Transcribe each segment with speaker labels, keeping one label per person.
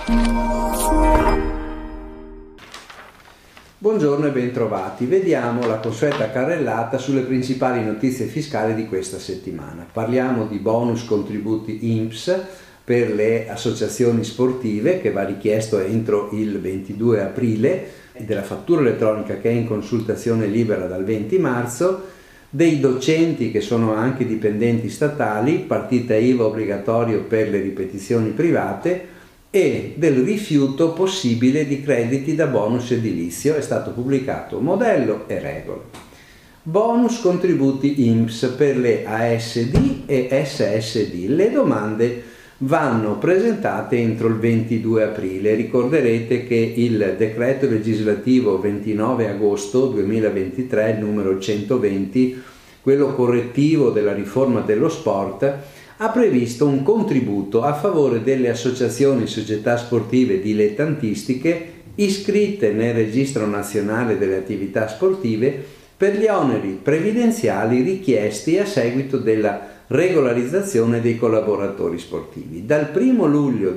Speaker 1: Buongiorno e bentrovati. Vediamo la consueta carrellata sulle principali notizie fiscali di questa settimana. Parliamo di bonus contributi INPS per le associazioni sportive che va richiesto entro il 22 aprile, della fattura elettronica che è in consultazione libera dal 20 marzo, dei docenti che sono anche dipendenti statali, partita IVA obbligatorio per le ripetizioni private, e del rifiuto possibile di crediti da bonus edilizio. È stato pubblicato modello e regole. Bonus contributi INPS per le ASD e SSD. Le domande vanno presentate entro il 22 aprile. Ricorderete che il decreto legislativo 29 agosto 2023, numero 120, quello correttivo della riforma dello sport, ha previsto un contributo a favore delle associazioni e società sportive dilettantistiche iscritte nel Registro Nazionale delle Attività Sportive per gli oneri previdenziali richiesti a seguito della regolarizzazione dei collaboratori sportivi. Dal 1 luglio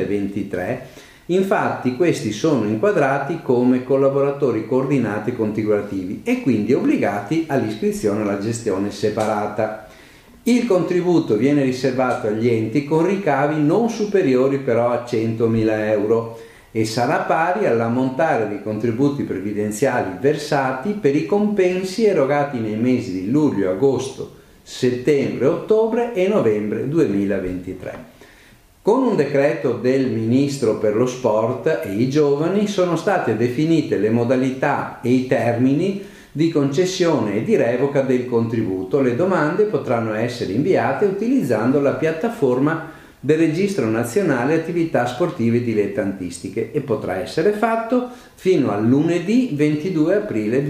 Speaker 1: 2023, infatti, questi sono inquadrati come collaboratori coordinati contributivi e quindi obbligati all'iscrizione alla gestione separata. Il contributo viene riservato agli enti con ricavi non superiori però a 100.000 euro e sarà pari all'ammontare dei contributi previdenziali versati per i compensi erogati nei mesi di luglio, agosto, settembre, ottobre e novembre 2023. Con un decreto del Ministro per lo Sport e i Giovani sono state definite le modalità e i termini di concessione e di revoca del contributo. Le domande potranno essere inviate utilizzando la piattaforma del Registro Nazionale Attività Sportive Dilettantistiche e potrà essere fatto fino al lunedì 22 aprile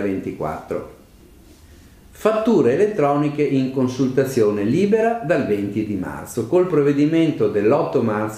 Speaker 1: 2024. Fatture elettroniche in consultazione libera dal 20 di marzo. Col provvedimento dell'8 marzo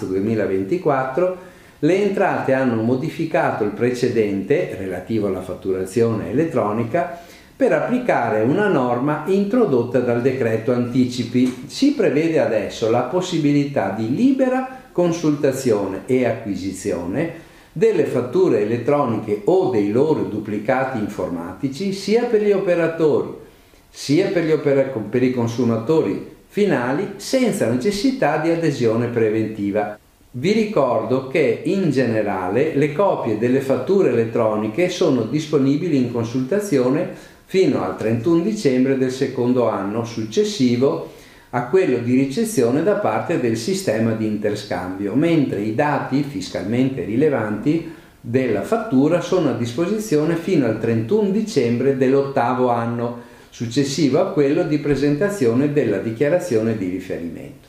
Speaker 1: 2024 le entrate hanno modificato il precedente relativo alla fatturazione elettronica per applicare una norma introdotta dal decreto anticipi. Si prevede adesso la possibilità di libera consultazione e acquisizione delle fatture elettroniche o dei loro duplicati informatici sia per gli operatori sia per i consumatori finali senza necessità di adesione preventiva. Vi ricordo che in generale le copie delle fatture elettroniche sono disponibili in consultazione fino al 31 dicembre del secondo anno successivo a quello di ricezione da parte del sistema di interscambio, mentre i dati fiscalmente rilevanti della fattura sono a disposizione fino al 31 dicembre dell'ottavo anno successivo a quello di presentazione della dichiarazione di riferimento.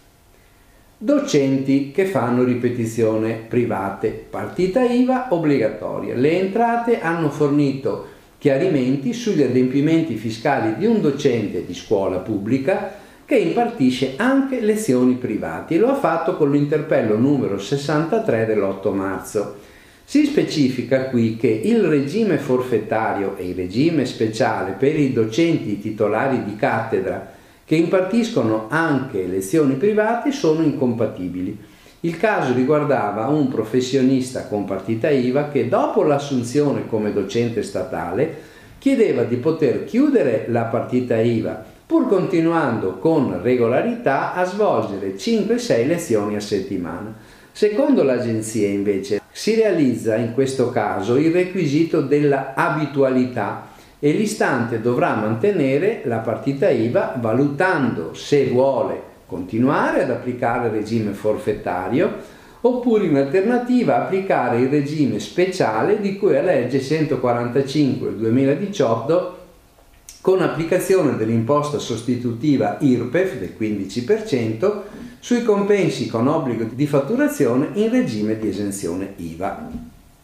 Speaker 1: Docenti che fanno ripetizione private, partita IVA obbligatoria. Le entrate hanno fornito chiarimenti sugli adempimenti fiscali di un docente di scuola pubblica che impartisce anche lezioni private e lo ha fatto con l'interpello numero 63 dell'8 marzo. Si specifica qui che il regime forfettario e il regime speciale per i docenti titolari di cattedra che impartiscono anche lezioni private sono incompatibili. Il caso riguardava un professionista con partita IVA che dopo l'assunzione come docente statale chiedeva di poter chiudere la partita IVA pur continuando con regolarità a svolgere 5-6 lezioni a settimana. Secondo l'agenzia invece si realizza in questo caso il requisito della abitualità e l'istante dovrà mantenere la partita IVA valutando se vuole continuare ad applicare il regime forfettario oppure in alternativa applicare il regime speciale di cui alla legge 145 del 2018 con applicazione dell'imposta sostitutiva IRPEF del 15% sui compensi con obbligo di fatturazione in regime di esenzione IVA.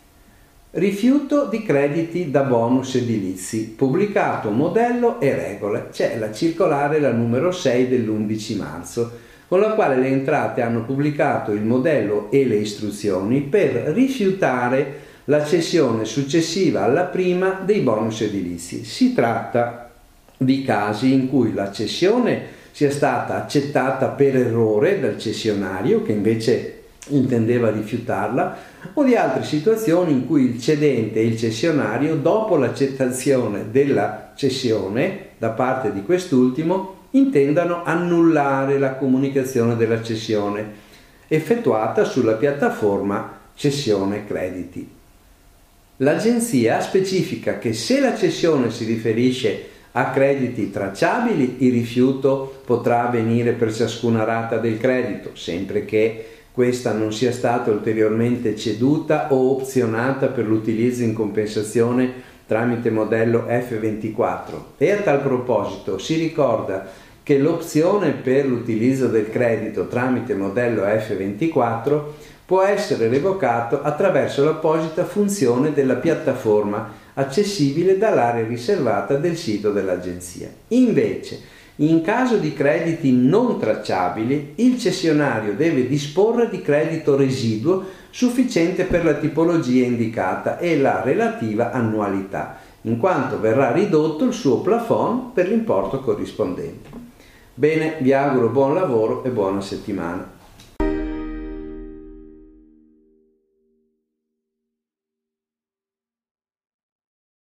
Speaker 1: Rifiuto di crediti da bonus edilizi, pubblicato modello e regole. C'è la circolare, la numero 6 dell'11 marzo, con la quale le entrate hanno pubblicato il modello e le istruzioni per rifiutare la cessione successiva alla prima dei bonus edilizi. Si tratta di casi in cui la cessione sia stata accettata per errore dal cessionario, che invece intendeva rifiutarla, o di altre situazioni in cui il cedente e il cessionario, dopo l'accettazione della cessione da parte di quest'ultimo, intendano annullare la comunicazione della cessione effettuata sulla piattaforma cessione crediti. L'agenzia specifica che se la cessione si riferisce a crediti tracciabili, il rifiuto potrà avvenire per ciascuna rata del credito, sempre che questa non sia stata ulteriormente ceduta o opzionata per l'utilizzo in compensazione tramite modello F24. E a tal proposito si ricorda che l'opzione per l'utilizzo del credito tramite modello F24 può essere revocato attraverso l'apposita funzione della piattaforma accessibile dall'area riservata del sito dell'agenzia. Invece, in caso di crediti non tracciabili, il cessionario deve disporre di credito residuo sufficiente per la tipologia indicata e la relativa annualità, in quanto verrà ridotto il suo plafond per l'importo corrispondente. Bene, vi auguro buon lavoro e buona settimana.